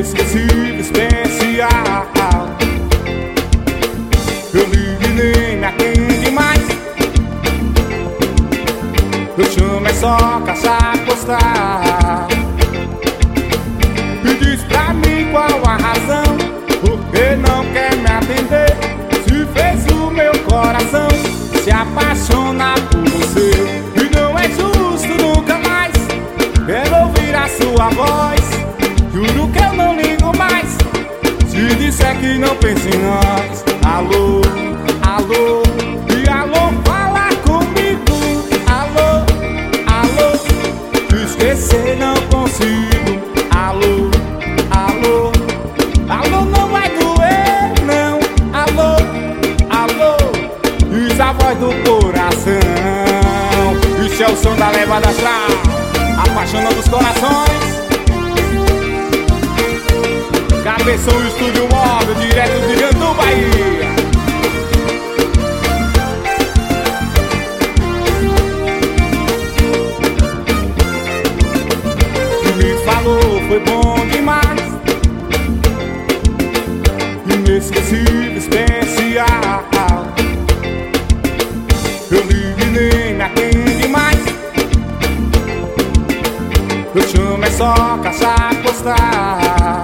inesquecível, especial. Eu ligo e nem me atende mais. Eu chamo, é só caixa postal. E diz pra mim qual a razão, porque não quer me atender. Se fez o meu coração se apaixonar por você. E não é justo nunca mais quero ouvir a sua voz. Juro que eu não ligo mais se disser que não pensa em nós. Alô, alô, e alô, fala comigo. Alô, alô, esquecer não consigo. Alô, alô, alô, não vai doer não. Alô, alô, isso é a voz do coração. Isso é o som da levada astral, apaixonando os corações. Cabeção Estúdio Móvel, direto de Gandu, Bahia. O que me falou foi bom demais, inesquecível, especial. Eu ligo e nem me atende mais. Eu chamo, é só caixa postal.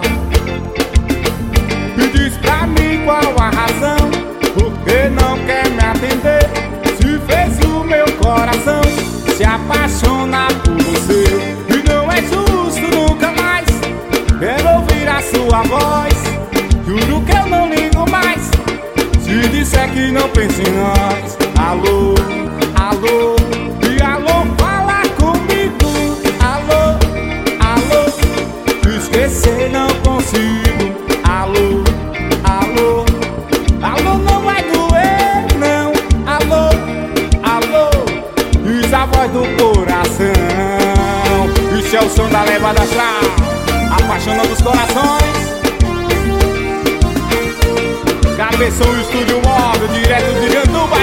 E diz pra mim qual a razão, porque não quer me atender. Se fez o meu coração se apaixonar por você. E não é justo nunca mais quero ouvir a sua voz. Juro que eu não ligo mais se disser que não pensa em nós. Alô, alô, e alô, fala comigo. Alô, alô, esquecer não consigo. Alô, alô, alô, não vai doer não. Alô, alô, isso é a voz do coração. Isso é o som da levada astral, apaixonando os corações. Cabeção Estúdio Móvel, direto de Gandu, Bahia.